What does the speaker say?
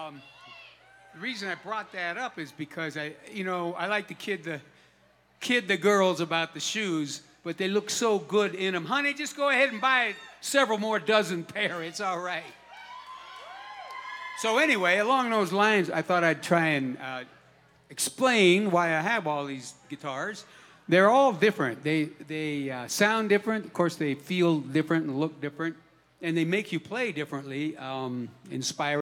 The reason I brought that up is because I like to kid the girls about the shoes, but they look so good in them. Honey, just go ahead and buy several more dozen pair. It's all right. So anyway, along those lines, I thought I'd try and explain why I have all these guitars. They're all different. They sound different. Of course, they feel different and look different, and they make you play differently, inspiring.